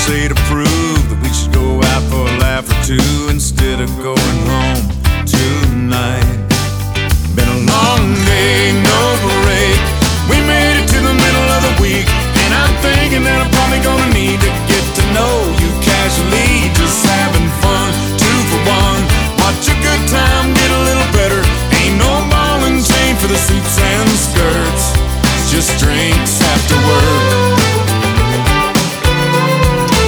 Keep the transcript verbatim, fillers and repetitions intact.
say to prove that we should go out for a laugh or two.